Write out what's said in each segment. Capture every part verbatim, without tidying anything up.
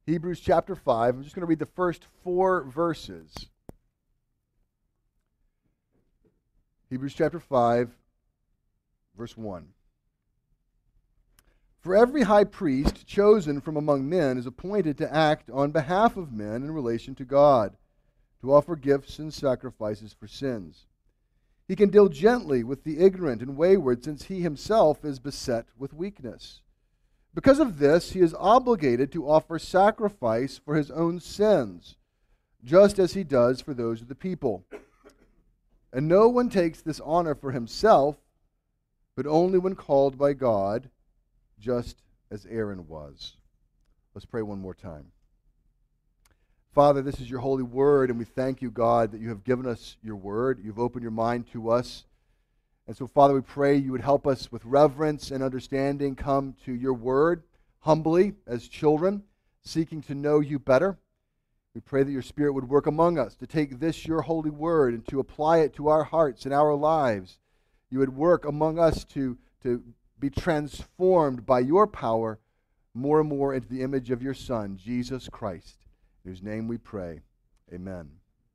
Hebrews chapter five. I'm just going to read the first four verses. Hebrews chapter five, verse one. For every high priest chosen from among men is appointed to act on behalf of men in relation to God, to offer gifts and sacrifices for sins. He can deal gently with the ignorant and wayward, since he himself is beset with weakness. Because of this, he is obligated to offer sacrifice for his own sins, just as he does for those of the people. And no one takes this honor for himself, but only when called by God, just as Aaron was. Let's pray one more time. Father, this is your holy word, and we thank you, God, that you have given us your word. You've opened your mind to us. And so, Father, we pray you would help us with reverence and understanding come to your word humbly as children, seeking to know you better. We pray that your Spirit would work among us to take this, your holy word, and to apply it to our hearts and our lives. You would work among us to, to be transformed by your power more and more into the image of your Son, Jesus Christ, in whose name we pray. Amen.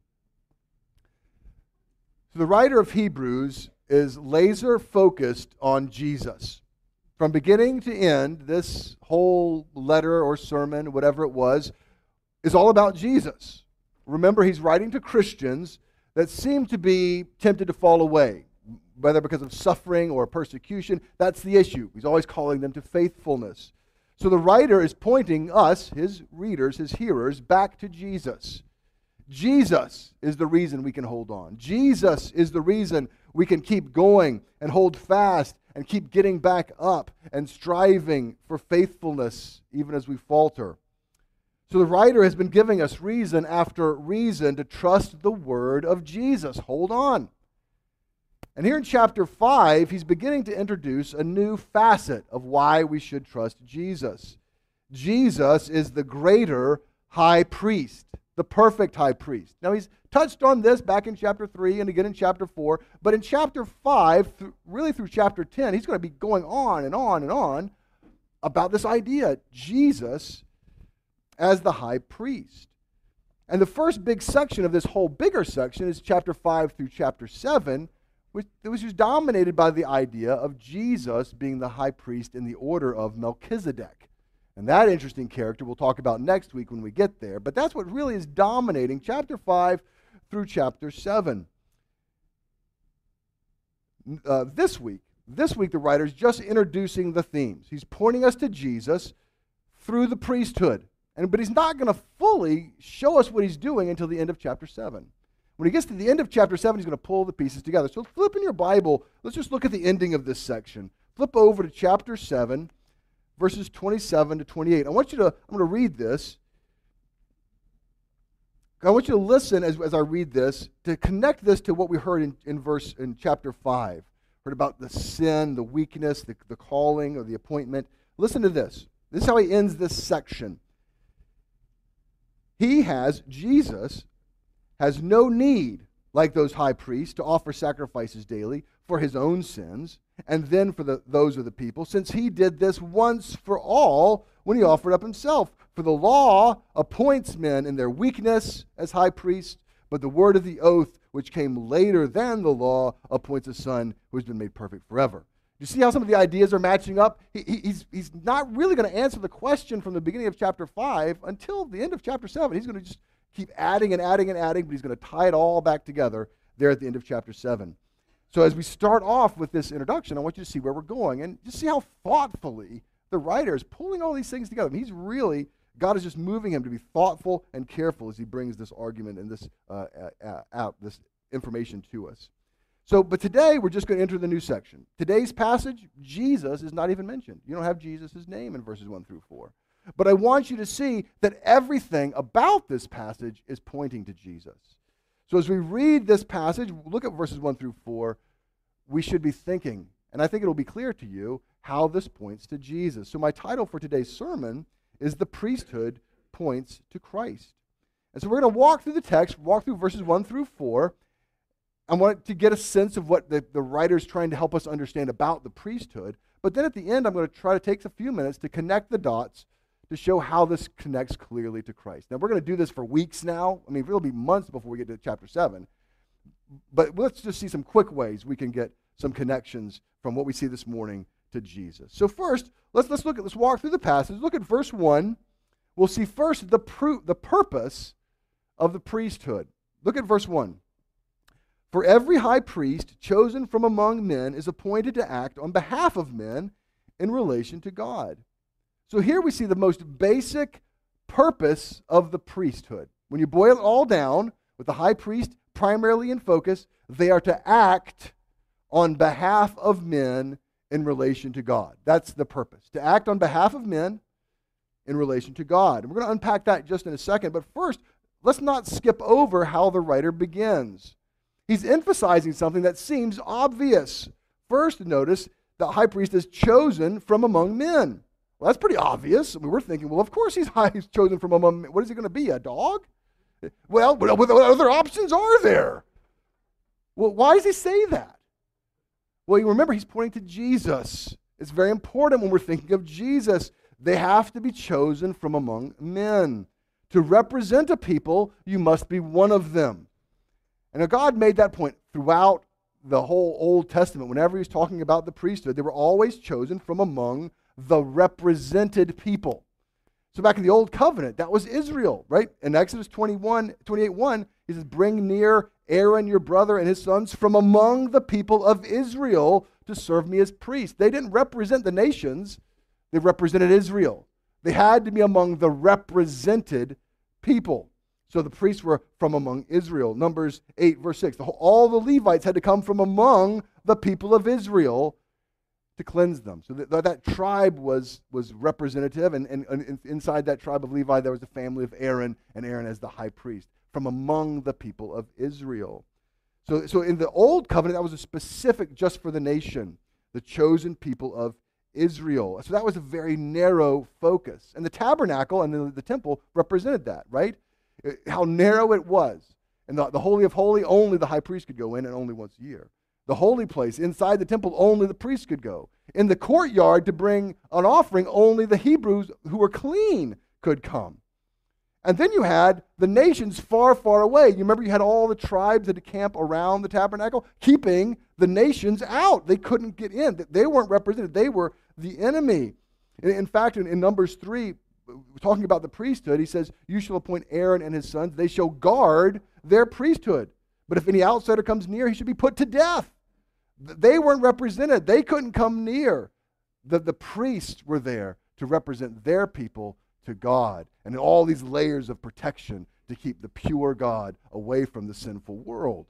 So the writer of Hebrews is laser focused on Jesus. From beginning to end, this whole letter or sermon, whatever it was, is all about Jesus. Remember, he's writing to Christians that seem to be tempted to fall away, whether because of suffering or persecution. That's the issue. He's always calling them to faithfulness. So the writer is pointing us, his readers, his hearers, back to Jesus. Jesus is the reason we can hold on. Jesus is the reason we can keep going and hold fast and keep getting back up and striving for faithfulness even as we falter. So the writer has been giving us reason after reason to trust the word of Jesus. Hold on. And here in chapter five, he's beginning to introduce a new facet of why we should trust Jesus. Jesus is the greater high priest, the perfect high priest. Now, he's touched on this back in chapter three and again in chapter four, but in chapter five, really through chapter ten, he's going to be going on and on and on about this idea, Jesus as the high priest. And the first big section of this whole bigger section is chapter five through chapter seven, which, which is dominated by the idea of Jesus being the high priest in the order of Melchizedek. And that interesting character we'll talk about next week when we get there. But that's what really is dominating chapter five through chapter seven. Uh, this week, this week the writer's just introducing the themes. He's pointing us to Jesus through the priesthood. And, but he's not going to fully show us what he's doing until the end of chapter seven. When he gets to the end of chapter seven, he's going to pull the pieces together. So flip in your Bible. Let's just look at the ending of this section. Flip over to chapter seven, verses twenty-seven to twenty-eight. I want you to, I'm going to read this. I want you to listen as, as I read this, to connect this to what we heard in, in verse in chapter five. Heard about the sin, the weakness, the, the calling, or the appointment. Listen to this. This is how he ends this section. He has, Jesus, has no need, like those high priests, to offer sacrifices daily for his own sins, and then for the, those of the people, since he did this once for all when he offered up himself. For the law appoints men in their weakness as high priests, but the word of the oath, which came later than the law, appoints a son who has been made perfect forever. You see how some of the ideas are matching up? He, he, he's, he's not really going to answer the question from the beginning of chapter five until the end of chapter seven. He's going to just keep adding and adding and adding, but he's going to tie it all back together there at the end of chapter seven. So as we start off with this introduction, I want you to see where we're going and just see how thoughtfully the writer is pulling all these things together. I mean, he's really, God is just moving him to be thoughtful and careful as he brings this argument and this uh, uh, out, this information to us. So, but today we're just going to enter the new section. Today's passage, Jesus is not even mentioned. You don't have Jesus' name in verses one through four. But I want you to see that everything about this passage is pointing to Jesus. So as we read this passage, look at verses one through four, we should be thinking, and I think it'll be clear to you, how this points to Jesus. So my title for today's sermon is The Priesthood Points to Christ. And so we're going to walk through the text, walk through verses one through four. I want to get a sense of what the, the writer's trying to help us understand about the priesthood. But then at the end, I'm going to try to take a few minutes to connect the dots to show how this connects clearly to Christ. Now, we're going to do this for weeks now. I mean, it'll be months before we get to chapter seven. But let's just see some quick ways we can get some connections from what we see this morning to Jesus. So first, let's let's look at let's walk through the passage. Look at verse one. We'll see first the pro- the purpose of the priesthood. Look at verse one. For every high priest chosen from among men is appointed to act on behalf of men in relation to God. So here we see the most basic purpose of the priesthood. When you boil it all down, with the high priest primarily in focus, they are to act on behalf of men in relation to God. That's the purpose, to act on behalf of men in relation to God. And we're going to unpack that just in a second, but first, let's not skip over how the writer begins. He's emphasizing something that seems obvious. First, notice the high priest is chosen from among men. Well, that's pretty obvious. I mean, we're thinking, well, of course he's, high, he's chosen from among men. What is he going to be, a dog? Well, what other options are there? Well, why does he say that? Well, you remember he's pointing to Jesus. It's very important when we're thinking of Jesus. They have to be chosen from among men. To represent a people, you must be one of them. And God made that point throughout the whole Old Testament. Whenever he's talking about the priesthood, they were always chosen from among the represented people. So back in the Old Covenant, that was Israel, right? In Exodus twenty-one, twenty-eight one, he says, bring near Aaron, your brother, and his sons from among the people of Israel to serve me as priests. They didn't represent the nations. They represented Israel. They had to be among the represented people. So the priests were from among Israel. Numbers eight, verse six. The whole, all the Levites had to come from among the people of Israel to cleanse them. So that, that tribe was, was representative, and, and, and inside that tribe of Levi, there was the family of Aaron, and Aaron as the high priest, from among the people of Israel. So, so in the Old Covenant, that was a specific just for the nation, the chosen people of Israel. So that was a very narrow focus. And the tabernacle and the, the temple represented that, right? How narrow it was. And the, the Holy of Holies, only the high priest could go in, and only once a year. The holy place, inside the temple, only the priest could go. In the courtyard to bring an offering, only the Hebrews who were clean could come. And then you had the nations far, far away. You remember you had all the tribes that camp around the tabernacle, keeping the nations out. They couldn't get in. They weren't represented. They were the enemy. In fact, in, in Numbers three, talking about the priesthood, he says, you shall appoint Aaron and his sons. They shall guard their priesthood. But if any outsider comes near, he should be put to death. They weren't represented. They couldn't come near. The, the priests were there to represent their people to God, and all these layers of protection to keep the pure God away from the sinful world.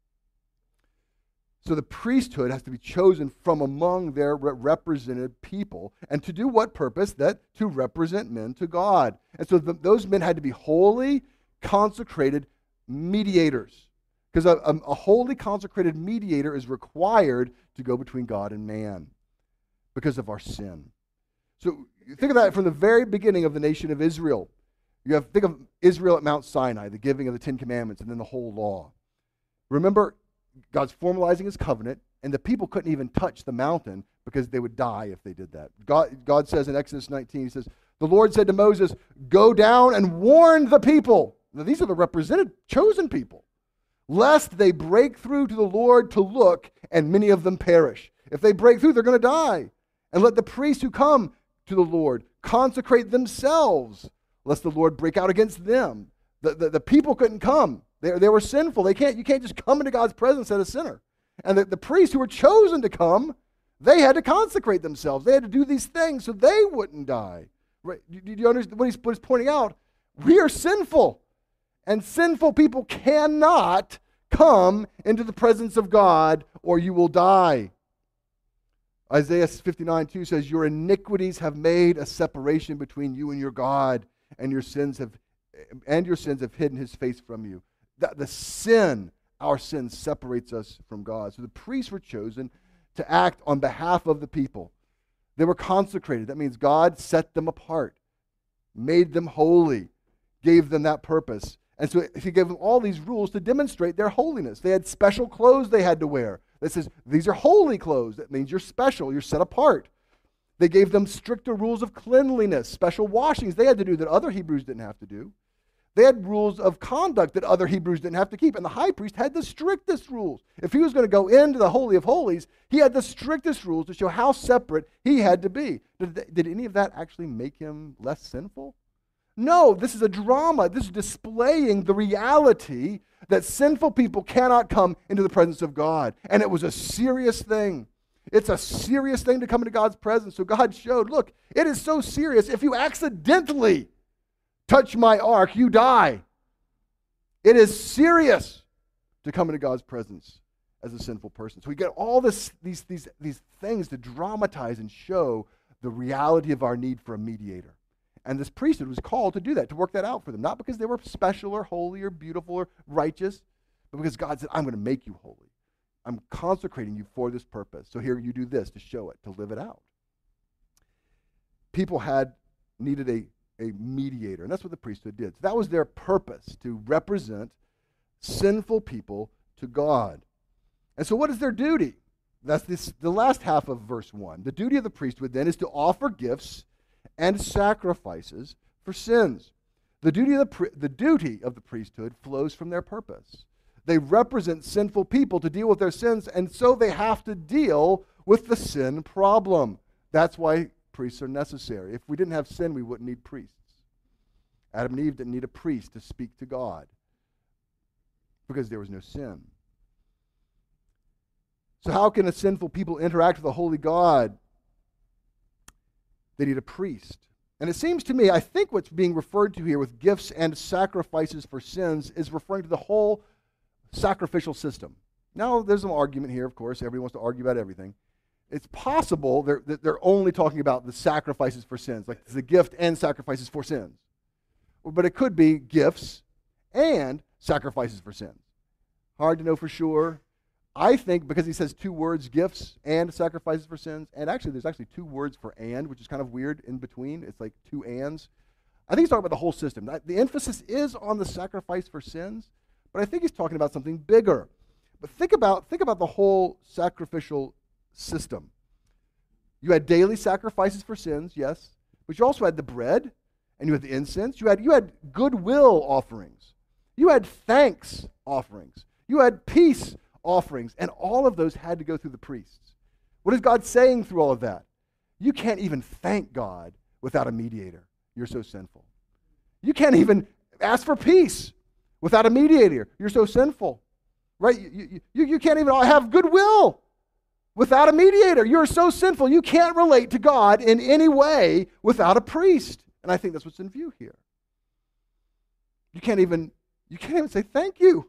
So the priesthood has to be chosen from among their re- represented people. And to do what purpose? That to represent men to God. And so the, those men had to be holy, consecrated mediators. Because a, a, a holy, consecrated mediator is required to go between God and man because of our sin. So think of that from the very beginning of the nation of Israel. You have think of Israel at Mount Sinai, the giving of the Ten Commandments, and then the whole law. Remember, God's formalizing his covenant, and the people couldn't even touch the mountain because they would die if they did that. God, God says in Exodus nineteen, he says, the Lord said to Moses, go down and warn the people. Now, these are the represented, chosen people, lest they break through to the Lord to look, and many of them perish. If they break through, they're going to die. And let the priests who come to the Lord consecrate themselves, lest the Lord break out against them. The, the, the people couldn't come. They, they were sinful. They can't, you can't just come into God's presence as a sinner. And the, the priests who were chosen to come, they had to consecrate themselves. They had to do these things so they wouldn't die. Right? Do, do you understand what he's, what he's pointing out? We are sinful. And sinful people cannot come into the presence of God, or you will die. Isaiah fifty-nine two says, your iniquities have made a separation between you and your God, and your sins have and your sins have hidden his face from you. The, the sin, our sin, separates us from God. So the priests were chosen to act on behalf of the people. They were consecrated. That means God set them apart, made them holy, gave them that purpose. And so he gave them all these rules to demonstrate their holiness. They had special clothes they had to wear. That says, these are holy clothes. That means you're special, you're set apart. They gave them stricter rules of cleanliness, special washings they had to do that other Hebrews didn't have to do. They had rules of conduct that other Hebrews didn't have to keep. And the high priest had the strictest rules. If he was going to go into the Holy of Holies, he had the strictest rules to show how separate he had to be. Did, did any of that actually make him less sinful? No, this is a drama. This is displaying the reality that sinful people cannot come into the presence of God. And it was a serious thing. It's a serious thing to come into God's presence. So God showed, look, it is so serious. If you accidentally touch my ark, you die. It is serious to come into God's presence as a sinful person. So we get all this, these, these, these things to dramatize and show the reality of our need for a mediator. And this priesthood was called to do that, to work that out for them. Not because they were special or holy or beautiful or righteous, but because God said, I'm going to make you holy. I'm consecrating you for this purpose. So here you do this to show it, to live it out. People had needed a, a mediator, and that's what the priesthood did. So that was their purpose, to represent sinful people to God. And so what is their duty? That's this, the last half of verse one. The duty of the priesthood then is to offer gifts and sacrifices for sins. The duty of the, pri- the duty of the priesthood flows from their purpose. They represent sinful people to deal with their sins, and so they have to deal with the sin problem. That's why priests are necessary. If we didn't have sin, we wouldn't need priests. Adam and Eve didn't need a priest to speak to God because there was no sin. So how can a sinful people interact with a holy God? They need a priest. And it seems to me, I think what's being referred to here with gifts and sacrifices for sins is referring to the whole sacrificial system. Now, there's some argument here, of course. Everyone wants to argue about everything. It's possible they're, that they're only talking about the sacrifices for sins, like the gift and sacrifices for sins. But it could be gifts and sacrifices for sins. Hard to know for sure. I think because he says two words, gifts and sacrifices for sins, and actually there's actually two words for and, which is kind of weird in between. It's like two ands. I think he's talking about the whole system. The emphasis is on the sacrifice for sins, but I think he's talking about something bigger. But think about, think about the whole sacrificial system. You had daily sacrifices for sins, yes, but you also had the bread, and you had the incense. You had, you had goodwill offerings. You had thanks offerings. You had peace offerings, and all of those had to go through the priests. What is God saying through all of that? You can't even thank God without a mediator. You're so sinful. You can't even ask for peace without a mediator. You're so sinful. Right? You, you, you can't even have goodwill without a mediator. You're so sinful. You can't relate to God in any way without a priest. And I think that's what's in view here. You can't even, you can't even say thank you.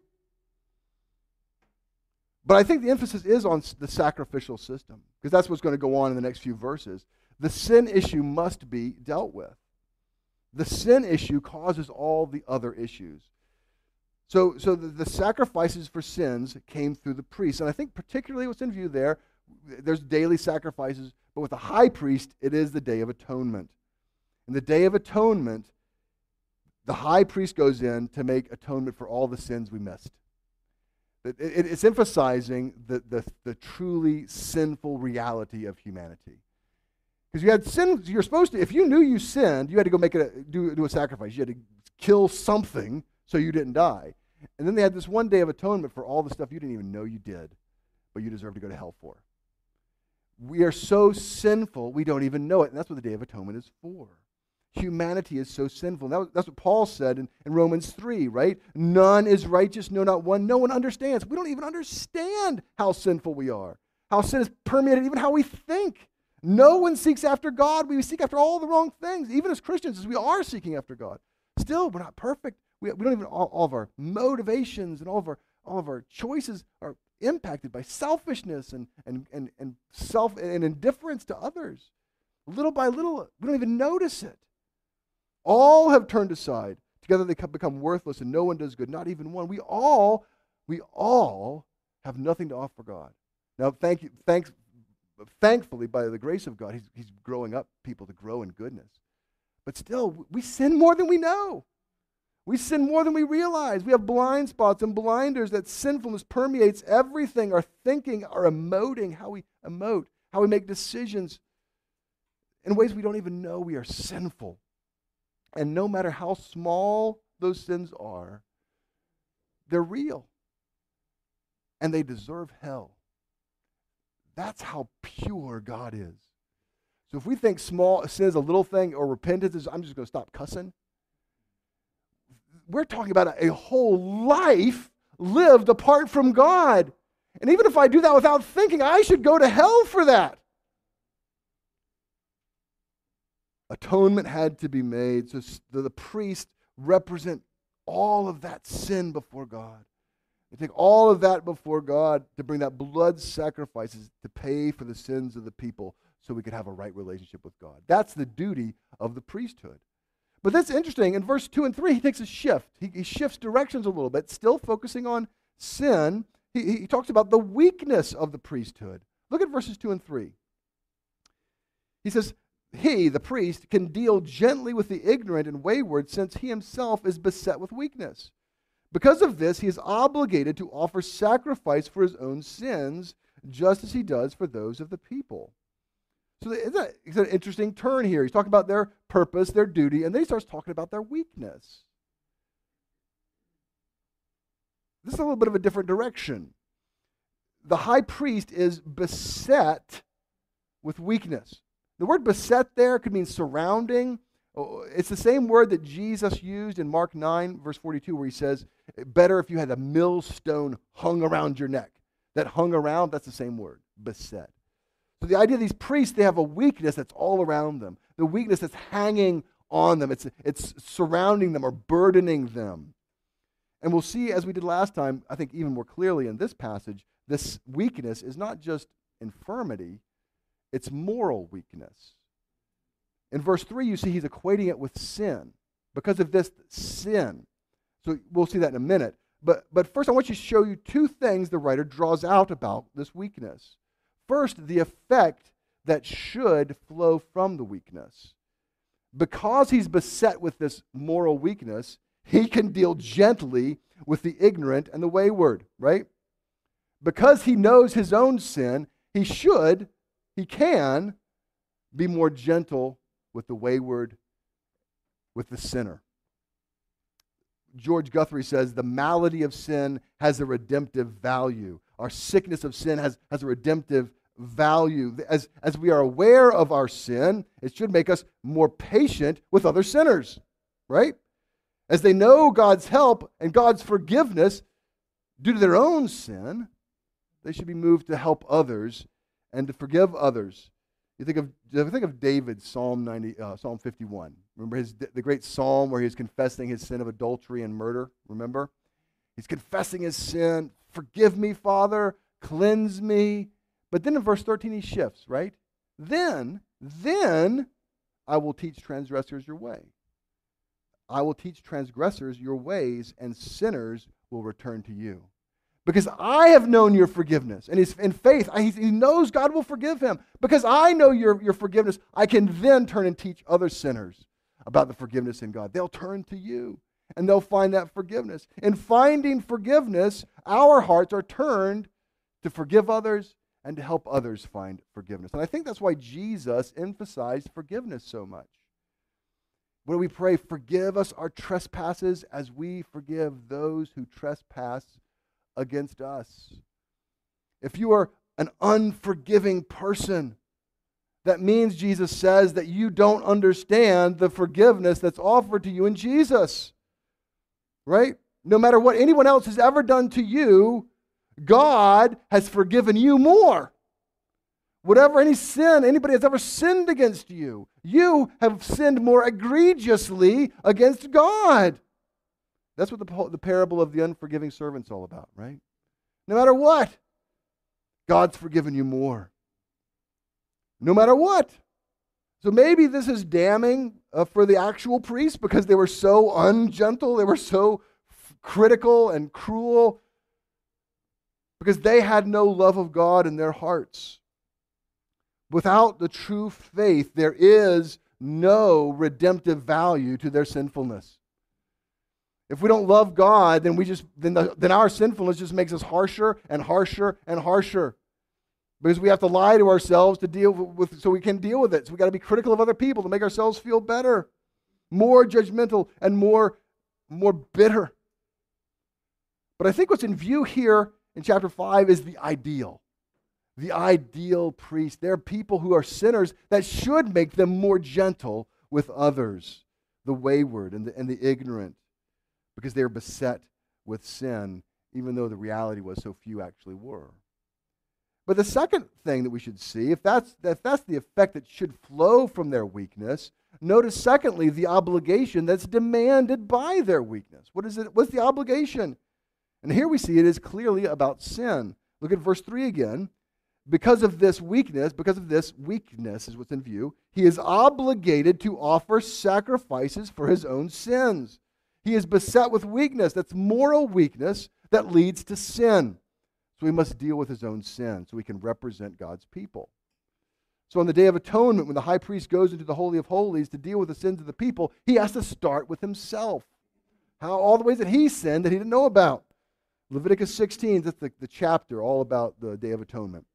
But I think the emphasis is on the sacrificial system, because that's what's going to go on in the next few verses. The sin issue must be dealt with. The sin issue causes all the other issues. So, so the, the sacrifices for sins came through the priests. And I think particularly what's in view there, there's daily sacrifices, but with the high priest, it is the Day of Atonement. In the Day of Atonement, the high priest goes in to make atonement for all the sins we missed. It, it, it's emphasizing the, the, the truly sinful reality of humanity. Because you had sin, you're supposed to, if you knew you sinned, you had to go make a, do, do a sacrifice. You had to kill something so you didn't die. And then they had this one day of atonement for all the stuff you didn't even know you did, but you deserve to go to hell for. We are so sinful, we don't even know it. And that's what the Day of Atonement is for. Humanity is so sinful. That was, that's what Paul said in, in Romans three, right? None is righteous, no, not one. No one understands. We don't even understand how sinful we are, how sin has permeated even how we think. No one seeks after God. We seek after all the wrong things. Even as Christians, as we are seeking after God. Still, we're not perfect. We, we don't even, all, all of our motivations and all of our, all of our choices are impacted by selfishness and, and, and, and self and indifference to others. Little by little, we don't even notice it. All have turned aside. Together they become worthless, and no one does good, not even one. We all, we all have nothing to offer God. Now, thank you, thanks, thankfully, by the grace of God, he's, he's growing up people to grow in goodness. But still, we sin more than we know. We sin more than we realize. We have blind spots and blinders that sinfulness permeates everything, our thinking, our emoting, how we emote, how we make decisions. in ways we don't even know we are sinful. And no matter how small those sins are, they're real. And they deserve hell. That's how pure God is. So if we think small sin is a little thing or repentance is, I'm just going to stop cussing. We're talking about a, a whole life lived apart from God. And even if I do that without thinking, I should go to hell for that. Atonement had to be made, so the, the priest represent all of that sin before God. They take all of that before God to bring that blood sacrifices to pay for the sins of the people so we could have a right relationship with God. That's the duty of the priesthood. But that's interesting. In verse two and three, he takes a shift. He, he shifts directions a little bit, still focusing on sin. He, he talks about the weakness of the priesthood. Look at verses two and three. He says, he, the priest, can deal gently with the ignorant and wayward since he himself is beset with weakness. Because of this, he is obligated to offer sacrifice for his own sins, just as he does for those of the people. So it's, a, it's an interesting turn here. He's talking about their purpose, their duty, and then he starts talking about their weakness. This is a little bit of a different direction. The high priest is beset with weakness. The word beset there could mean surrounding. It's the same word that Jesus used in Mark nine, verse forty-two, where he says, better if you had a millstone hung around your neck. That hung around, that's the same word, beset. So the idea of these priests, they have a weakness that's all around them. The weakness that's hanging on them. It's, it's surrounding them or burdening them. And we'll see, as we did last time, I think even more clearly in this passage, this weakness is not just infirmity, it's moral weakness. In verse three, you see he's equating it with sin. Because of this sin. So we'll see that in a minute. But, but first, I want you to show you two things the writer draws out about this weakness. First, the effect that should flow from the weakness. Because he's beset with this moral weakness, he can deal gently with the ignorant and the wayward, right? Because he knows his own sin, he should, he can be more gentle with the wayward, with the sinner. George Guthrie says, the malady of sin has a redemptive value. Our sickness of sin has, has a redemptive value. As, as we are aware of our sin, it should make us more patient with other sinners, right? As they know God's help and God's forgiveness due to their own sin, they should be moved to help others and to forgive others. You think of, you think of David's Psalm ninety, uh, Psalm fifty-one. Remember his the great psalm where he's confessing his sin of adultery and murder. Remember, he's confessing his sin. Forgive me, Father. Cleanse me. But then in verse thirteen he shifts. Right. Then, then I will teach transgressors your way. I will teach transgressors your ways, and sinners will return to you. Because I have known your forgiveness. And he's in faith, I, he knows God will forgive him. Because I know your, your forgiveness, I can then turn and teach other sinners about the forgiveness in God. They'll turn to you, and they'll find that forgiveness. In finding forgiveness, our hearts are turned to forgive others and to help others find forgiveness. And I think that's why Jesus emphasized forgiveness so much. When we pray, forgive us our trespasses as we forgive those who trespass against us. If you are an unforgiving person, that means Jesus says that you don't understand the forgiveness that's offered to you in Jesus. Right? No matter what anyone else has ever done to you, God has forgiven you more. Whatever any sin, anybody has ever sinned against you, you have sinned more egregiously against God. That's what the, the parable of the unforgiving servant's all about, right? No matter what, God's forgiven you more. No matter what. So maybe this is damning uh, for the actual priests because they were so ungentle, they were so f- critical and cruel, because they had no love of God in their hearts. Without the true faith, there is no redemptive value to their sinfulness. If we don't love God, then we just then, the, then our sinfulness just makes us harsher and harsher and harsher. Because we have to lie to ourselves to deal with, so we can deal with it. So we got to be critical of other people to make ourselves feel better, more judgmental and more, more bitter. But I think what's in view here in chapter five is the ideal. The ideal priest. They're people who are sinners that should make them more gentle with others, the wayward and the, and the ignorant, because they are beset with sin, even though the reality was so few actually were. But the second thing that we should see, if that's, if that's the effect that should flow from their weakness, notice secondly the obligation that's demanded by their weakness. What is it? What's the obligation? And here we see it is clearly about sin. Look at verse three again. Because of this weakness, because of this weakness is what's in view, he is obligated to offer sacrifices for his own sins. He is beset with weakness. That's moral weakness that leads to sin. So he must deal with his own sin so he can represent God's people. So on the Day of Atonement, when the high priest goes into the Holy of Holies to deal with the sins of the people, he has to start with himself. How all the ways that he sinned that he didn't know about. Leviticus sixteen, that's the, the chapter all about the Day of Atonement.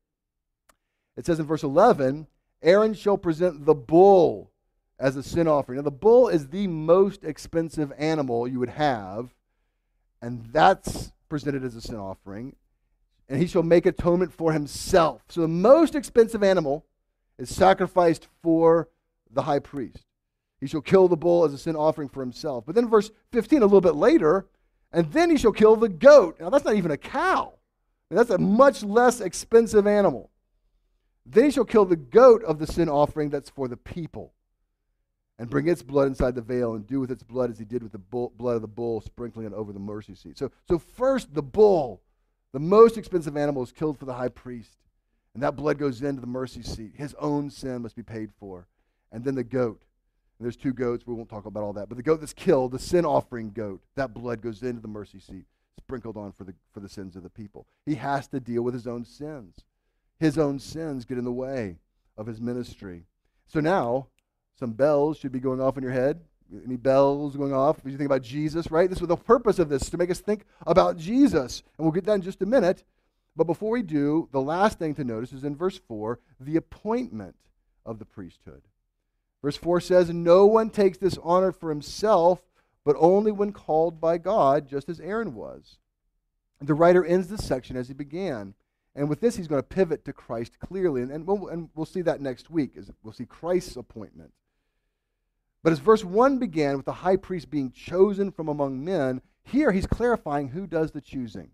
It says in verse eleven, Aaron shall present the bull as a sin offering. Now the bull is the most expensive animal you would have, and that's presented as a sin offering. And he shall make atonement for himself. So the most expensive animal is sacrificed for the high priest. He shall kill the bull as a sin offering for himself. But then verse fifteen, a little bit later, and then he shall kill the goat. Now that's not even a cow. I mean, that's a much less expensive animal. Then he shall kill the goat of the sin offering that's for the people, and bring its blood inside the veil, and do with its blood as he did with the bull, blood of the bull, sprinkling it over the mercy seat. So, so first the bull, the most expensive animal, is killed for the high priest, and that blood goes into the mercy seat. His own sin must be paid for. And then the goat. And there's two goats. We won't talk about all that. But the goat that's killed, the sin offering goat, that blood goes into the mercy seat, sprinkled on for the, for the sins of the people. He has to deal with his own sins. His own sins get in the way of his ministry. So now, some bells should be going off in your head. Any bells going off as you think about Jesus, right? This was the purpose of this, to make us think about Jesus. And we'll get that in just a minute. But before we do, the last thing to notice is in verse four, the appointment of the priesthood. Verse four says, no one takes this honor for himself, but only when called by God, just as Aaron was. The writer ends this section as he began. And with this, he's going to pivot to Christ clearly. And, and, we'll, and we'll see that next week. As we'll see Christ's appointment. But as verse one began with the high priest being chosen from among men, here he's clarifying who does the choosing.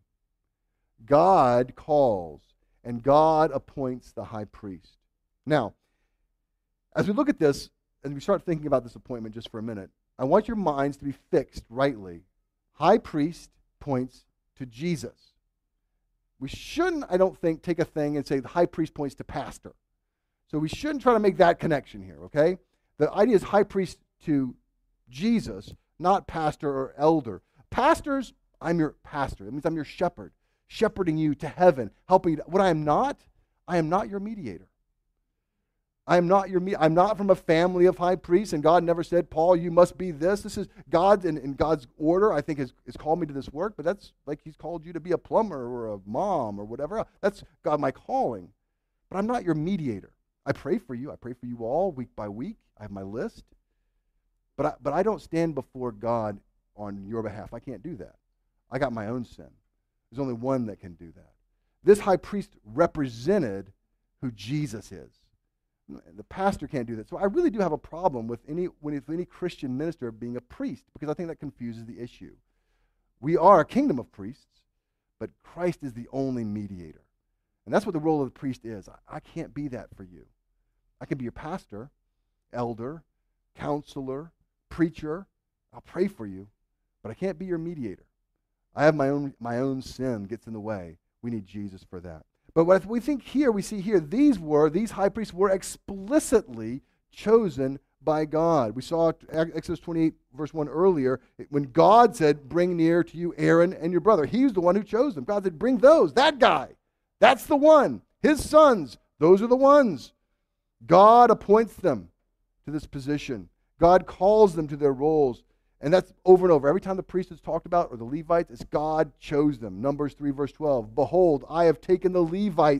God calls, and God appoints the high priest. Now, as we look at this, and we start thinking about this appointment just for a minute, I want your minds to be fixed rightly. High priest points to Jesus. We shouldn't, I don't think, take a thing and say the high priest points to pastor. So we shouldn't try to make that connection here, okay? The idea is high priest to Jesus, not pastor or elder. Pastors, I'm your pastor. That means I'm your shepherd, shepherding you to heaven, helping you. To, what I am not, I am not your mediator. I am not your. I'm not from a family of high priests, and God never said, Paul, you must be this. This is God's, in, in God's order, I think, has, has called me to this work, but that's like he's called you to be a plumber or a mom or whatever. That's God, my calling. But I'm not your mediator. I pray for you. I pray for you all week by week. I have my list. But I, but I don't stand before God on your behalf. I can't do that. I got my own sin. There's only one that can do that. This high priest represented who Jesus is. The pastor can't do that. So I really do have a problem with any, with any Christian minister being a priest, because I think that confuses the issue. We are a kingdom of priests, but Christ is the only mediator. And that's what the role of the priest is. I, I can't be that for you. I can be your pastor, elder, counselor, preacher. I'll pray for you, but I can't be your mediator. I have my own my own sin gets in the way. We need Jesus for that. But what we think here, we see here, these were, these high priests were explicitly chosen by God. We saw Exodus twenty-eight, verse one earlier, when God said, bring near to you Aaron and your brother. He's the one who chose them. God said, bring those, that guy. That's the one. His sons, those are the ones. God appoints them to this position. God calls them to their roles. And that's over and over. Every time the priest is talked about, or the Levites, it's God chose them. Numbers three, verse twelve. Behold, I have taken the Levites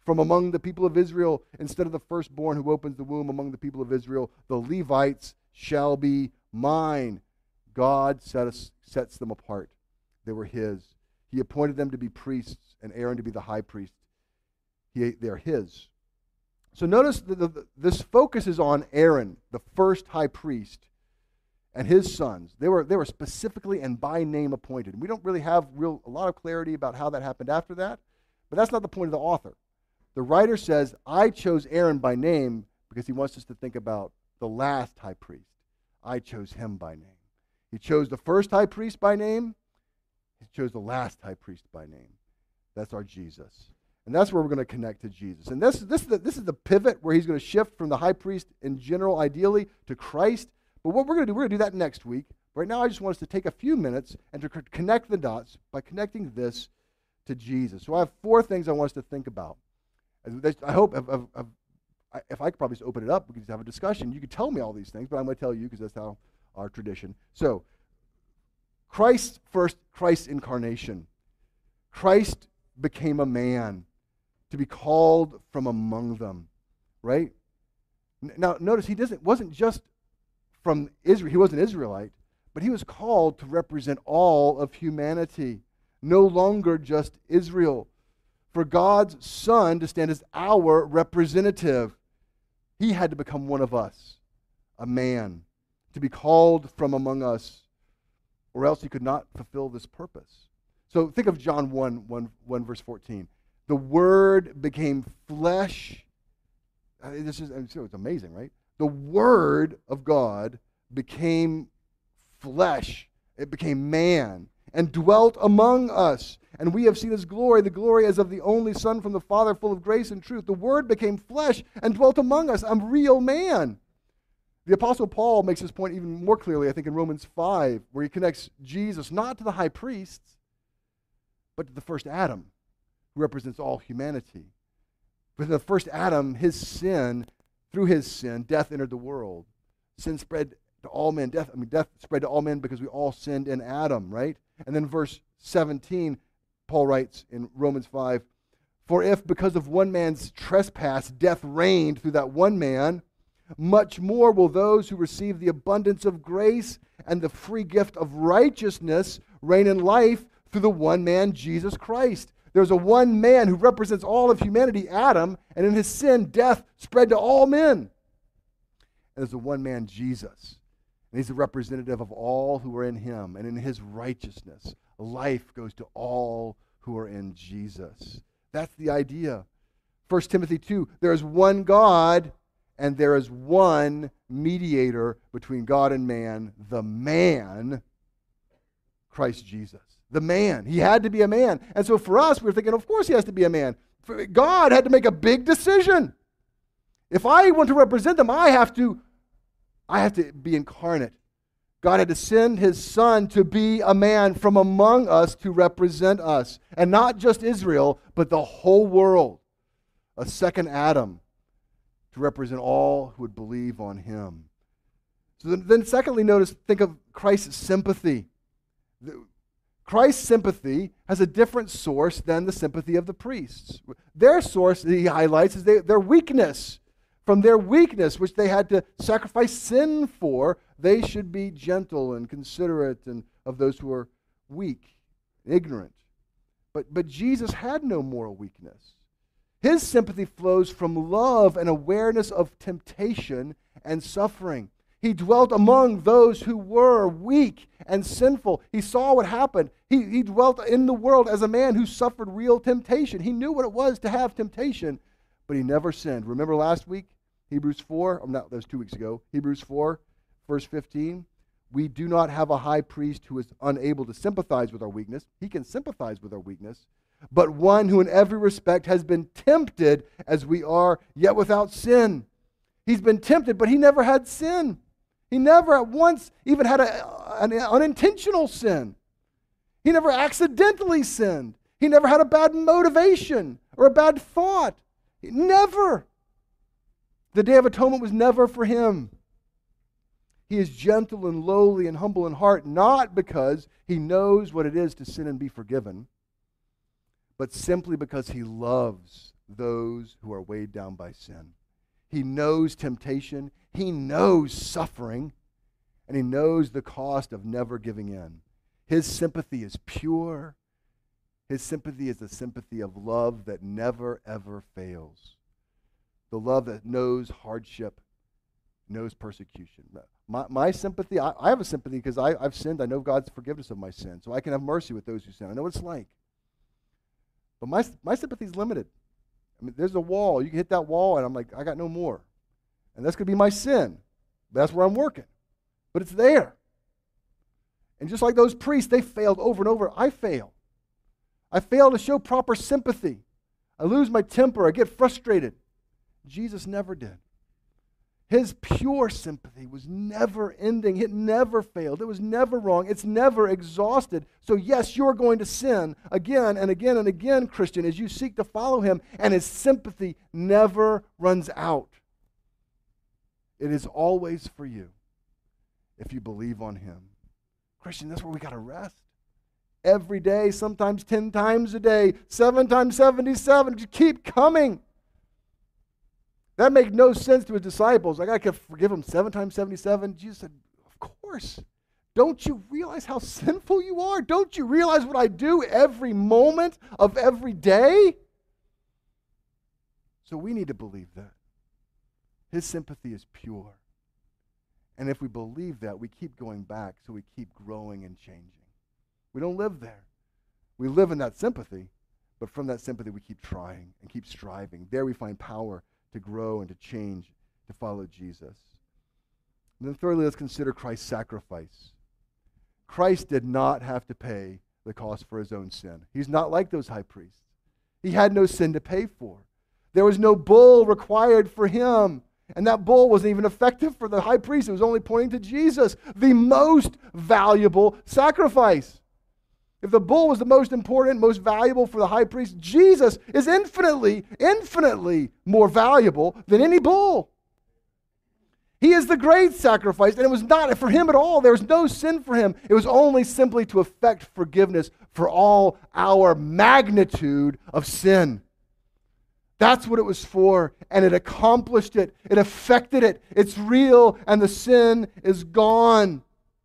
from among the people of Israel instead of the firstborn who opens the womb among the people of Israel. The Levites shall be mine. God set us, sets them apart. They were his. He appointed them to be priests and Aaron to be the high priest. He, they're his. So notice that the, the, this focus is on Aaron, the first high priest, and his sons. They were, they were specifically and by name appointed. We don't really have real a lot of clarity about how that happened after that, but that's not the point of the author. The writer says, I chose Aaron by name because he wants us to think about the last high priest. I chose him by name. He chose the first high priest by name. He chose the last high priest by name. That's our Jesus. And that's where we're going to connect to Jesus. And this, this, is the, this is the pivot where he's going to shift from the high priest in general, ideally, to Christ. But what we're going to do, we're going to do that next week. Right now, I just want us to take a few minutes and to connect the dots by connecting this to Jesus. So I have four things I want us to think about. I hope if, if, if I could probably just open it up, we could just have a discussion. You could tell me all these things, but I'm going to tell you because that's how our tradition. So, Christ first, Christ's incarnation. Christ became a man to be called from among them, right? Now, notice he doesn't wasn't just from Israel. He was an Israelite, but he was called to represent all of humanity, no longer just Israel. For God's Son to stand as our representative, he had to become one of us, a man, to be called from among us, or else he could not fulfill this purpose. So think of John one, one, one verse fourteen. The Word became flesh. I mean, this is it's amazing, right? The Word of God became flesh. It became man and dwelt among us. And we have seen his glory, the glory as of the only Son from the Father, full of grace and truth. The Word became flesh and dwelt among us, a real man. The Apostle Paul makes this point even more clearly, I think, in Romans five, where he connects Jesus not to the high priests, but to the first Adam, who represents all humanity. With the first Adam, his sin, through his sin, death entered the world. Sin spread to all men. Death, I mean, death spread to all men because we all sinned in Adam, right? And then verse seventeen, Paul writes in Romans five, for if because of one man's trespass death reigned through that one man, much more will those who receive the abundance of grace and the free gift of righteousness reign in life through the one man, Jesus Christ. There's a one man who represents all of humanity, Adam, and in his sin, death spread to all men. And there's a one man, Jesus. And he's the representative of all who are in him. And in his righteousness, life goes to all who are in Jesus. That's the idea. First Timothy two, there is one God and there is one mediator between God and man, the man, Christ Jesus. The man. He had to be a man. And so for us, we're thinking, of course he has to be a man. God had to make a big decision. If I want to represent them, I have to, I have to be incarnate. God had to send his Son to be a man from among us to represent us. And not just Israel, but the whole world. A second Adam to represent all who would believe on him. So then, then secondly, notice, think of Christ's sympathy. The, Christ's sympathy has a different source than the sympathy of the priests. Their source, he highlights, is they, their weakness. From their weakness, which they had to sacrifice sin for, they should be gentle and considerate and of those who are weak, ignorant. But, but Jesus had no moral weakness. His sympathy flows from love and awareness of temptation and suffering. He dwelt among those who were weak and sinful. He saw what happened. He, he dwelt in the world as a man who suffered real temptation. He knew what it was to have temptation, but he never sinned. Remember last week, Hebrews four? Oh, no, that was two weeks ago. Hebrews four, verse fifteen. We do not have a high priest who is unable to sympathize with our weakness. He can sympathize with our weakness, but one who in every respect has been tempted as we are, yet without sin. He's been tempted, but he never had sin. He never at once even had a, an unintentional sin. He never accidentally sinned. He never had a bad motivation or a bad thought. Never. The Day of Atonement was never for him. He is gentle and lowly and humble in heart, not because he knows what it is to sin and be forgiven, but simply because he loves those who are weighed down by sin. He knows temptation. He knows suffering. And he knows the cost of never giving in. His sympathy is pure. His sympathy is the sympathy of love that never, ever fails. The love that knows hardship, knows persecution. My, my sympathy, I, I have a sympathy because I've sinned. I know God's forgiveness of my sin. So I can have mercy with those who sin. I know what it's like. But my, my sympathy is limited. I mean, there's a wall. You can hit that wall, and I'm like, I got no more. And that's going to be my sin. But that's where I'm working. But it's there. And just like those priests, they failed over and over. I fail. I fail to show proper sympathy. I lose my temper. I get frustrated. Jesus never did. His pure sympathy was never ending. It never failed. It was never wrong. It's never exhausted. So yes, you're going to sin again and again and again, Christian, as you seek to follow him, and his sympathy never runs out. It is always for you if you believe on him. Christian, that's where we got to rest. Every day, sometimes ten times a day, seven times seventy-seven, just keep coming. That made no sense to his disciples. Like, I could forgive them seven times seventy-seven. Jesus said, of course. Don't you realize how sinful you are? Don't you realize what I do every moment of every day? So we need to believe that. His sympathy is pure. And if we believe that, we keep going back, so we keep growing and changing. We don't live there. We live in that sympathy, but from that sympathy we keep trying and keep striving. There we find power to grow and to change, to follow Jesus. And then thirdly, let's consider Christ's sacrifice. Christ did not have to pay the cost for his own sin. He's not like those high priests. He had no sin to pay for. There was no bull required for him. And that bull wasn't even effective for the high priest. It was only pointing to Jesus, the most valuable sacrifice. If the bull was the most important, most valuable for the high priest, Jesus is infinitely, infinitely more valuable than any bull. He is the great sacrifice, and it was not for him at all. There was no sin for him. It was only simply to effect forgiveness for all our magnitude of sin. That's what it was for, and it accomplished it. It effected it. It's real, and the sin is gone.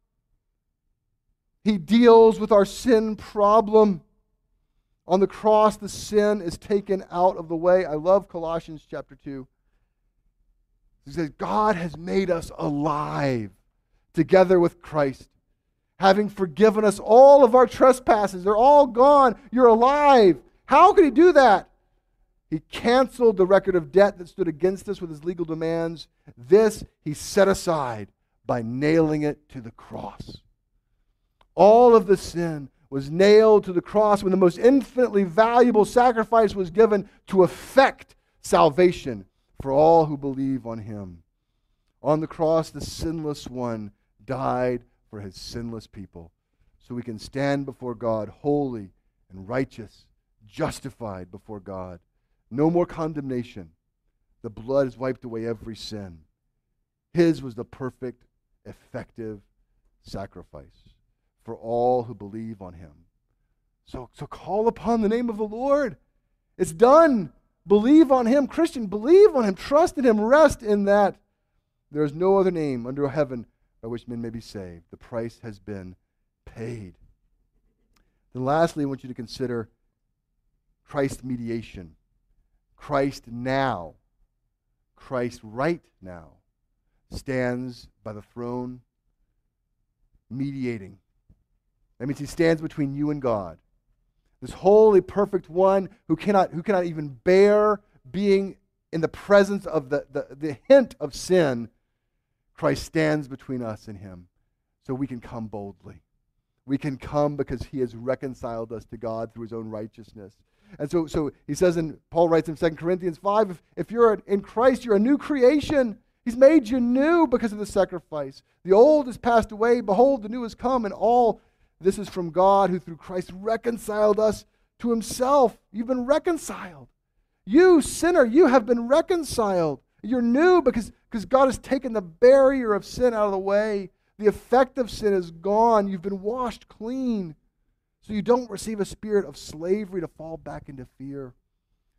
He deals with our sin problem. On the cross, the sin is taken out of the way. I love Colossians chapter two. He says, God has made us alive together with Christ, having forgiven us all of our trespasses. They're all gone. You're alive. How could he do that? He canceled the record of debt that stood against us with his legal demands. This he set aside by nailing it to the cross. All of the sin was nailed to the cross when the most infinitely valuable sacrifice was given to effect salvation for all who believe on him. On the cross, the sinless one died for his sinless people, so we can stand before God holy and righteous, justified before God. No more condemnation. The blood has wiped away every sin. His was the perfect, effective sacrifice for all who believe on him. So, so call upon the name of the Lord. It's done. Believe on him. Christian, believe on him. Trust in him. Rest in that. There is no other name under heaven by which men may be saved. The price has been paid. Then lastly, I want you to consider Christ's mediation. Christ now, Christ right now, stands by the throne, mediating. That means he stands between you and God. This holy, perfect one who cannot, who cannot even bear being in the presence of the, the, the hint of sin. Christ stands between us and him, so we can come boldly. We can come because he has reconciled us to God through his own righteousness. And so, so he says, and Paul writes in Second Corinthians five, if, if you're in Christ, you're a new creation. He's made you new because of the sacrifice. The old has passed away. Behold, the new has come, and all this is from God, who through Christ reconciled us to himself. You've been reconciled. You, sinner, you have been reconciled. You're new because, because God has taken the barrier of sin out of the way. The effect of sin is gone. You've been washed clean. So you don't receive a spirit of slavery to fall back into fear.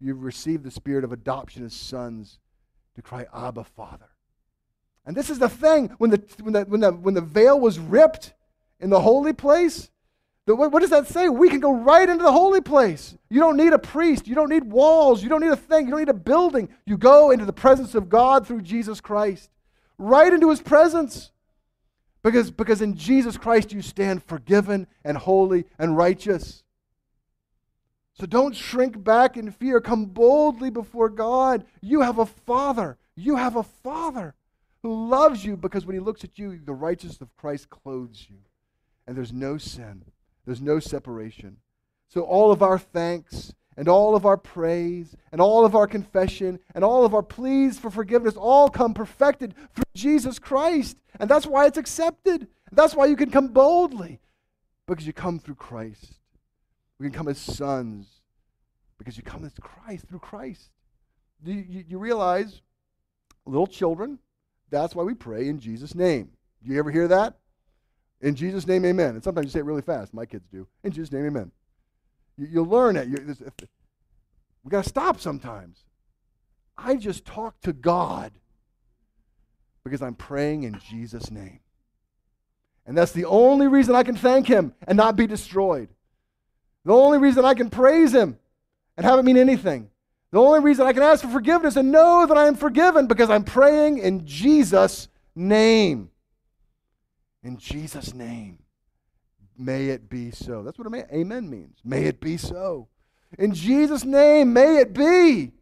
you've received the spirit of adoption as sons to cry, Abba, Father. And this is the thing, when the, when the, when the, when the veil was ripped in the holy place, the, what, what does that say? We can go right into the holy place. You don't need a priest. You don't need walls. You don't need a thing. You don't need a building. You go into the presence of God through Jesus Christ. Right into his presence. Because, because in Jesus Christ you stand forgiven and holy and righteous. So don't shrink back in fear. Come boldly before God. You have a Father. You have a Father who loves you, because when he looks at you, the righteousness of Christ clothes you. And there's no sin. There's no separation. So all of our thanks and all of our praise and all of our confession and all of our pleas for forgiveness all come perfected through Jesus Christ. And that's why it's accepted. That's why you can come boldly, because you come through Christ. We can come as sons because you come as Christ, through Christ. Do you, you, you realize, little children, that's why we pray in Jesus' name. Do you ever hear that? In Jesus' name, amen. And sometimes you say it really fast. My kids do. In Jesus' name, amen. You, you'll learn it. You, we got to stop sometimes. I just talk to God because I'm praying in Jesus' name. And that's the only reason I can thank him and not be destroyed. The only reason I can praise him and have it mean anything. The only reason I can ask for forgiveness and know that I am forgiven, because I'm praying in Jesus' name. In Jesus' name. May it be so. That's what amen means. May it be so. In Jesus' name, may it be.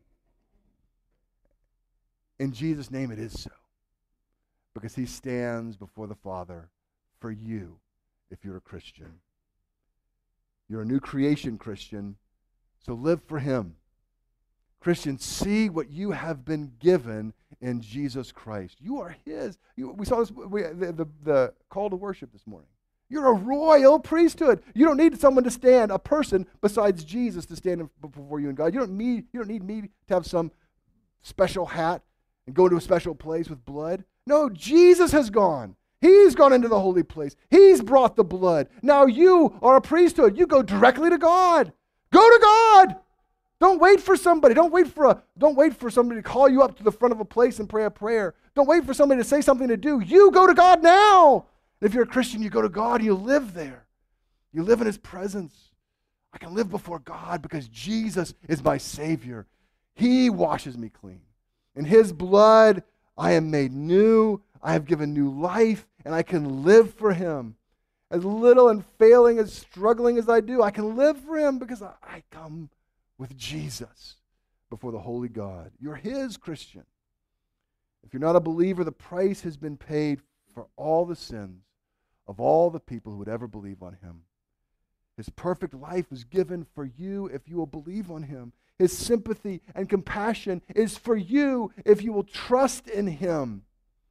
In Jesus' name, it is so. Because he stands before the Father for you if you're a Christian. You're a new creation Christian, so live for him. Christian, see what you have been given in Jesus Christ. You are his. You, we saw this, we, the, the, the call to worship this morning. You're a royal priesthood. You don't need someone to stand, a person besides Jesus to stand before you and God. You don't need, you don't need me to have some special hat and go to a special place with blood. No, Jesus has gone. He's gone into the holy place. He's brought the blood. Now you are a priesthood. You go directly to God. Go to God. Don't wait for somebody. Don't wait for a don't wait for somebody to call you up to the front of a place and pray a prayer. Don't wait for somebody to say something to do. You go to God now. If you're a Christian, you go to God, you live there. You live in his presence. I can live before God because Jesus is my Savior. He washes me clean. In his blood, I am made new. I have given new life, and I can live for him. As little and failing, as struggling as I do, I can live for him because I, I come with Jesus before the holy God. You're his, Christian. If you're not a believer, the price has been paid for all the sins of all the people who would ever believe on him. His perfect life was given for you if you will believe on him. His sympathy and compassion is for you if you will trust in him.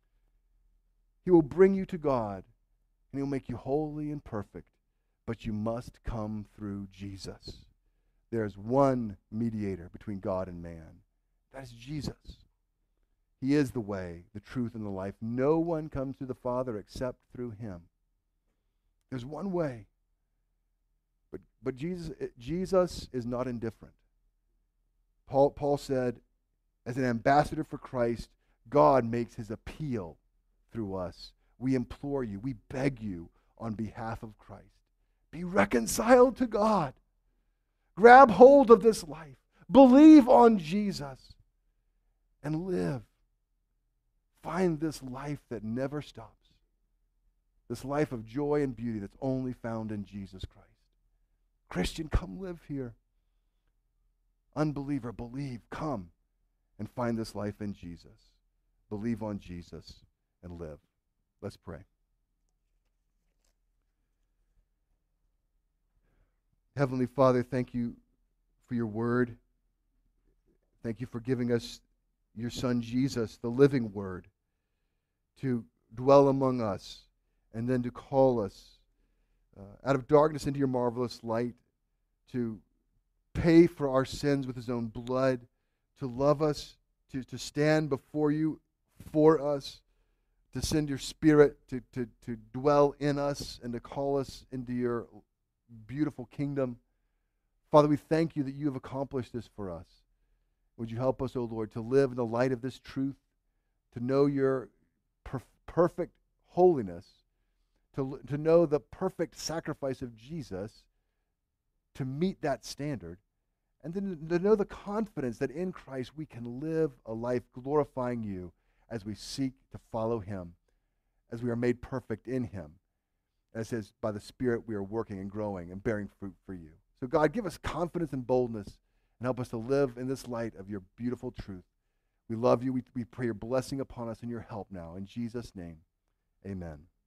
He will bring you to God, and he'll make you holy and perfect, but you must come through Jesus. There's one mediator between God and man. That is Jesus. He is the way, the truth, and the life. No one comes to the Father except through him. There's one way. But, but Jesus, Jesus is not indifferent. Paul, Paul said, as an ambassador for Christ, God makes his appeal through us. We implore you, we beg you on behalf of Christ. Be reconciled to God. Grab hold of this life. Believe on Jesus and live. Find this life that never stops. This life of joy and beauty that's only found in Jesus Christ. Christian, come live here. Unbeliever, believe. Come and find this life in Jesus. Believe on Jesus and live. Let's pray. Heavenly Father, thank you for your word. Thank you for giving us your Son Jesus, the living word, to dwell among us and then to call us uh, out of darkness into your marvelous light, to pay for our sins with his own blood, to love us, to, to stand before you for us, to send your Spirit to, to, to dwell in us and to call us into your beautiful kingdom. Father, we thank you that you have accomplished this for us. Would you help us, O Lord, to live in the light of this truth, to know your per- perfect holiness, to, to know the perfect sacrifice of Jesus, to meet that standard, and then to know the confidence that in Christ we can live a life glorifying you as we seek to follow him, as we are made perfect in him. And it says, by the Spirit we are working and growing and bearing fruit for you. So God, give us confidence and boldness and help us to live in this light of your beautiful truth. We love you. We, we pray your blessing upon us and your help now. In Jesus' name, amen.